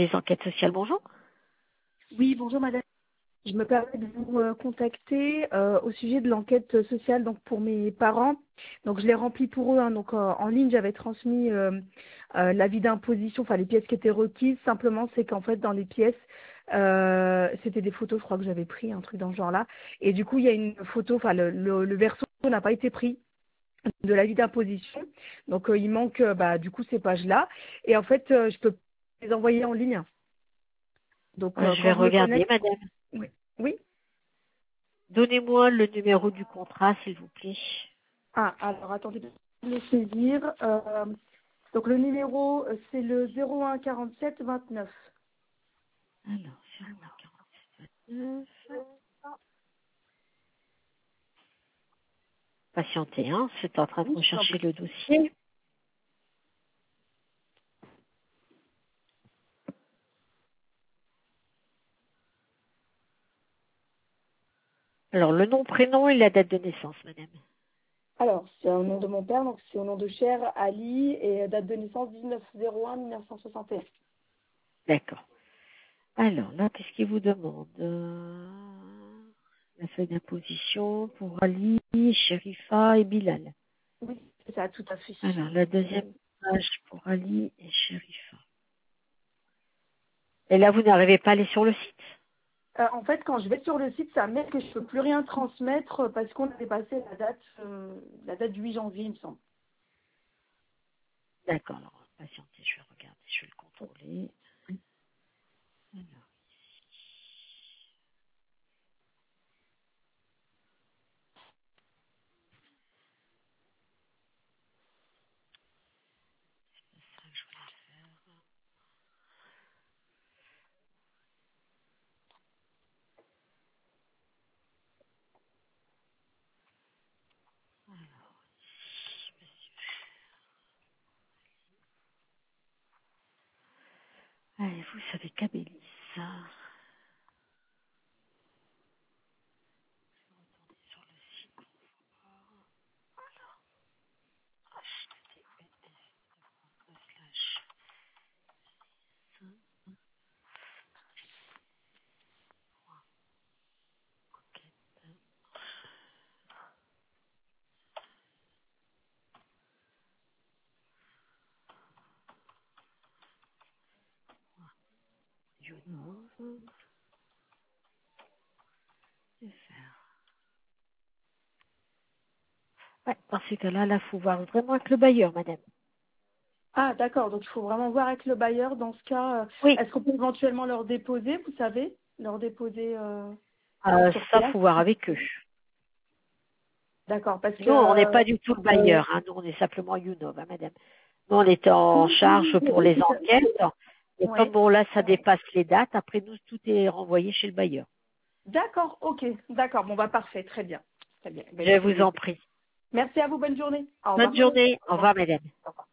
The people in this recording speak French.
service enquête sociale, bonjour. Oui, bonjour madame. Je me permets de vous contacter au sujet de l'enquête sociale donc pour mes parents. Donc je l'ai remplie pour eux. Donc en ligne, j'avais transmis l'avis d'imposition, enfin les pièces qui étaient requises. Simplement, c'est qu'en fait dans les pièces, c'était des photos, je crois que j'avais pris un truc dans ce genre-là. Et du coup, il y a une photo, enfin le verso n'a pas été pris de l'avis d'imposition. Donc il manque du coup ces pages-là. Et en fait, je peux les envoyer en ligne. Donc Je vais quand je me regarder, connecte, madame. oui. Oui. Donnez-moi le numéro du contrat, s'il vous plaît. Ah, alors attendez, je vais le saisir. Donc le numéro, c'est le 01 47 29. Alors, 01 49. Patientez, hein, c'est en train de Oui, je vous en rechercher prie. le dossier. Alors, le nom, prénom et la date de naissance, madame. Alors, c'est au nom de mon père, donc c'est au nom de Cher Ali et date de naissance 1901 1961. D'accord. Alors, là, qu'est-ce qu'il vous demande la feuille d'imposition pour Ali, Sherifa et Bilal. Oui, c'est ça, tout à fait. Alors, la deuxième page pour Ali et Sherifa. Et là, vous n'arrivez pas à aller sur le site? En fait, quand je vais sur le site, ça met que je ne peux plus rien transmettre parce qu'on a dépassé la date du 8 janvier, il me semble. D'accord, alors, patientez, je vais regarder, je vais le contrôler. Alors, c'est ça que je voulais faire. Allez, vous savez Kabylie, ça. Sur le site. Slash. YouNove. Ouais, dans ces cas-là, là, faut voir vraiment avec le bailleur, madame. Ah, d'accord, donc il faut vraiment voir avec le bailleur. Dans ce cas, Oui, est-ce qu'on peut éventuellement leur déposer, vous savez, leur déposer sur ça, place? faut voir avec eux. D'accord, parce Nous, on n'est pas que du tout le bailleur, hein. Nous, on est simplement YouNove, hein, madame. Nous, on est en charge pour les enquêtes. Et comme ouais. bon, là, ça dépasse les dates, après nous, tout est renvoyé chez le bailleur. D'accord, ok, d'accord, bon bah parfait, très bien. Très bien. Bah, Je vous écoutez, en prie. merci à vous, bonne journée. Au Bonne revoir. journée. Au Au revoir. revoir, madame. Au revoir.